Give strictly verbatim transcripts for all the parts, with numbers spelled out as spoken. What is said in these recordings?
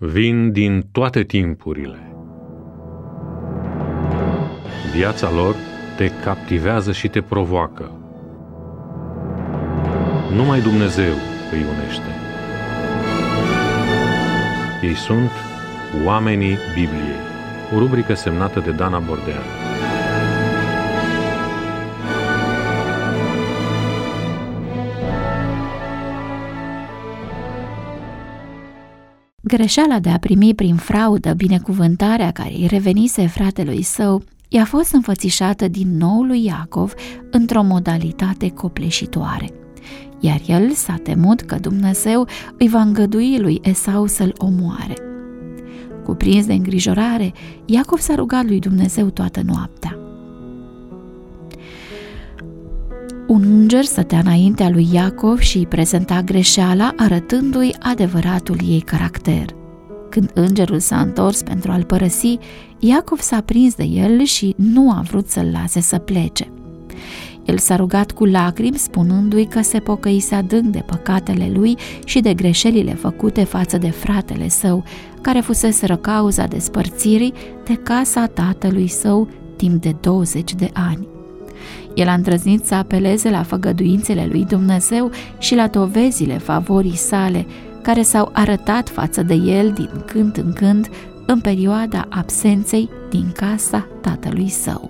vin din toate timpurile. Viața lor te captivează și te provoacă. Numai Dumnezeu îi unește. Ei sunt Oamenii Bibliei, o rubrică semnată de Dana Bordean. Greșeala de a primi prin fraudă binecuvântarea care îi revenise fratelui său i-a fost înfățișată din nou lui Iacov într-o modalitate copleșitoare, iar el s-a temut că Dumnezeu îi va îngădui lui Esau să-l omoare. Cuprins de îngrijorare, Iacov s-a rugat lui Dumnezeu toată noaptea. Un înger stătea înaintea lui Iacov și îi prezenta greșeala, arătându-i adevăratul ei caracter. Când îngerul s-a întors pentru a-l părăsi, Iacov s-a prins de el și nu a vrut să-l lase să plece. El s-a rugat cu lacrimi, spunându-i că se pocăise adânc de păcatele lui și de greșelile făcute față de fratele său, care fuseseră cauza despărțirii de casa tatălui său timp de douăzeci de ani. El a îndrăznit să apeleze la făgăduințele lui Dumnezeu și la dovezile favorii sale, care s-au arătat față de el din când în când în perioada absenței din casa tatălui său.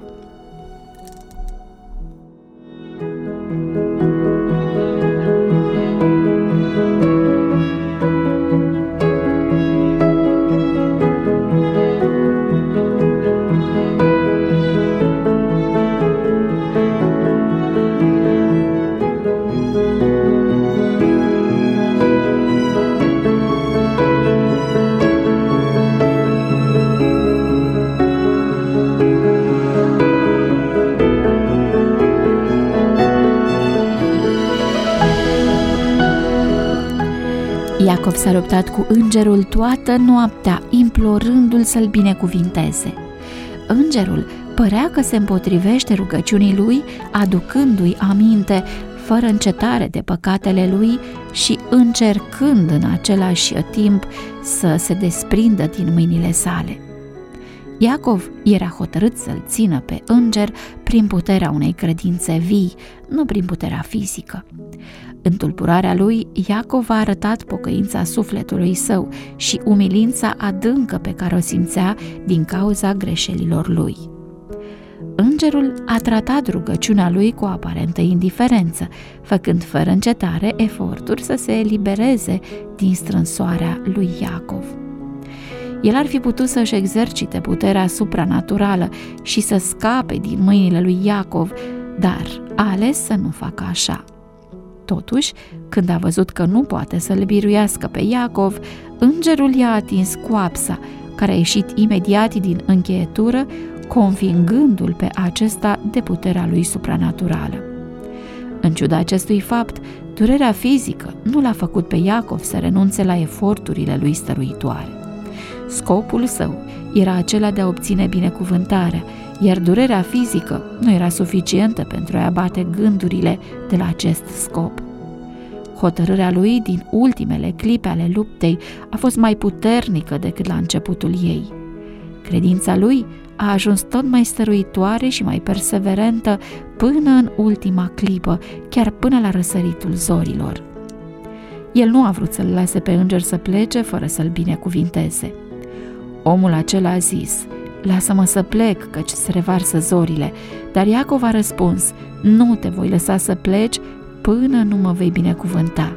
Iacov s-a luptat cu îngerul toată noaptea, implorându-l să-l binecuvinteze. Îngerul părea că se împotrivește rugăciunii lui, aducându-i aminte fără încetare de păcatele lui și încercând în același timp să se desprindă din mâinile sale. Iacov era hotărât să-l țină pe înger prin puterea unei credințe vii, nu prin puterea fizică. În tulburarea lui, Iacov a arătat pocăința sufletului său și umilința adâncă pe care o simțea din cauza greșelilor lui. Îngerul a tratat rugăciunea lui cu aparentă indiferență, făcând fără încetare eforturi să se elibereze din strânsoarea lui Iacov. El ar fi putut să-și exercite puterea supranaturală și să scape din mâinile lui Iacov, dar a ales să nu facă așa. Totuși, când a văzut că nu poate să-l biruiască pe Iacov, îngerul i-a atins coapsa, care a ieșit imediat din încheietură, convingându-l pe acesta de puterea lui supranaturală. În ciuda acestui fapt, durerea fizică nu l-a făcut pe Iacov să renunțe la eforturile lui stăruitoare. Scopul său era acela de a obține binecuvântarea, iar durerea fizică nu era suficientă pentru a abate gândurile de la acest scop. Hotărârea lui din ultimele clipe ale luptei a fost mai puternică decât la începutul ei. Credința lui a ajuns tot mai stăruitoare și mai perseverentă până în ultima clipă, chiar până la răsăritul zorilor. El nu a vrut să-l lase pe înger să plece fără să-l binecuvinteze. Omul acela a zis: "Lasă-mă să plec, căci se revarsă zorile." Dar Iacov a răspuns: "Nu te voi lăsa să pleci până nu mă vei binecuvânta."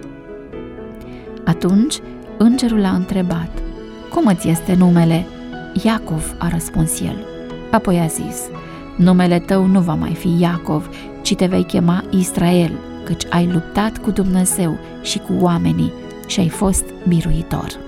Atunci îngerul a întrebat: "Cum îți este numele?" "Iacov," a răspuns el. Apoi a zis: "Numele tău nu va mai fi Iacov, ci te vei chema Israel, căci ai luptat cu Dumnezeu și cu oamenii și ai fost biruitor."